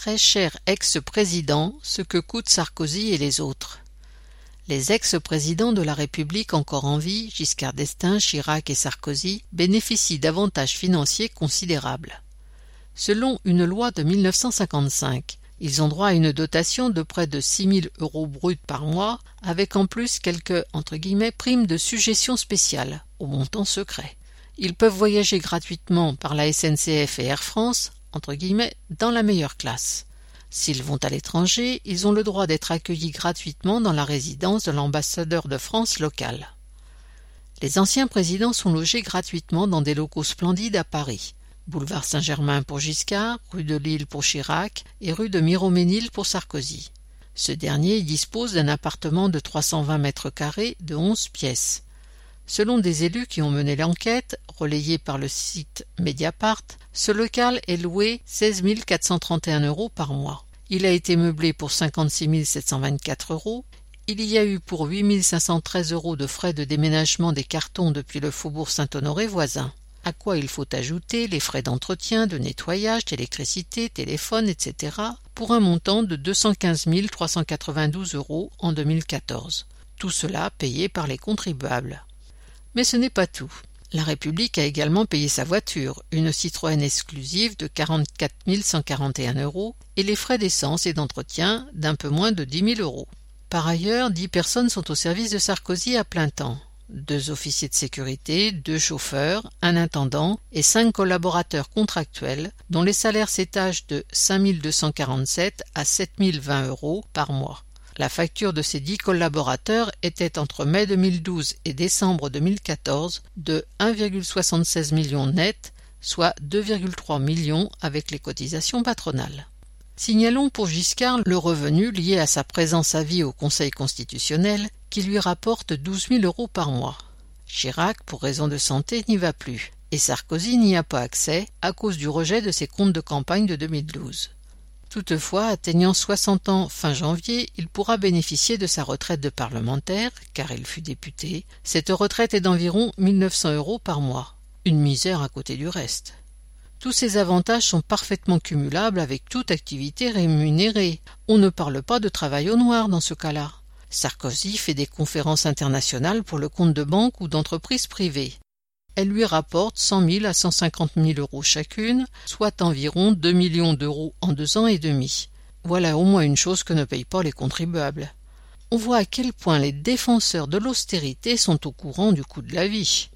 très cher ex-président ce que coûtent Sarkozy et les autres. Les ex-présidents de la République encore en vie, Giscard d'Estaing, Chirac et Sarkozy, bénéficient d'avantages financiers considérables. Selon une loi de 1955, ils ont droit à une dotation de près de 6 000 € bruts par mois, avec en plus quelques « primes de suggestion spéciale » au montant secret. Ils peuvent voyager gratuitement par la SNCF et Air France, dans la meilleure classe. S'ils vont à l'étranger, ils ont le droit d'être accueillis gratuitement dans la résidence de l'ambassadeur de France local. Les anciens présidents sont logés gratuitement dans des locaux splendides à Paris. Boulevard Saint-Germain pour Giscard, rue de Lille pour Chirac et rue de Miromesnil pour Sarkozy. Ce dernier y dispose d'un appartement de 320 mètres carrés de 11 pièces. Selon des élus qui ont mené l'enquête, relayée par le site Mediapart, ce local est loué 16 431 € par mois. Il a été meublé pour 56 724 €. Il y a eu pour 8 513 € de frais de déménagement des cartons depuis le faubourg Saint-Honoré voisin. À quoi il faut ajouter les frais d'entretien, de nettoyage, d'électricité, téléphone, etc. pour un montant de 215 392 € en 2014. Tout cela payé par les contribuables. Mais ce n'est pas tout. La République a également payé sa voiture, une Citroën exclusive de 44 141 € et les frais d'essence et d'entretien d'un peu moins de 10 000 €. Par ailleurs, 10 personnes sont au service de Sarkozy à plein temps. 2 officiers de sécurité, 2 chauffeurs, un intendant et 5 collaborateurs contractuels dont les salaires s'étagent de 5 247 à 7 020 € par mois. La facture de ces 10 collaborateurs était entre mai 2012 et décembre 2014 de 1,76 million net, soit 2,3 millions avec les cotisations patronales. Signalons pour Giscard le revenu lié à sa présence à vie au Conseil constitutionnel qui lui rapporte 12 000 € par mois. Chirac, pour raison de santé, n'y va plus et Sarkozy n'y a pas accès à cause du rejet de ses comptes de campagne de 2012. Toutefois, atteignant 60 ans fin janvier, il pourra bénéficier de sa retraite de parlementaire, car il fut député. Cette retraite est d'environ 1 900 € par mois. Une misère à côté du reste. Tous ces avantages sont parfaitement cumulables avec toute activité rémunérée. On ne parle pas de travail au noir dans ce cas-là. Sarkozy fait des conférences internationales pour le compte de banque ou d'entreprises privées. Elles lui rapportent 100 000 à 150 000 € chacune, soit environ 2 millions d'euros en 2 ans et demi. Voilà au moins une chose que ne payent pas les contribuables. On voit à quel point les défenseurs de l'austérité sont au courant du coût de la vie.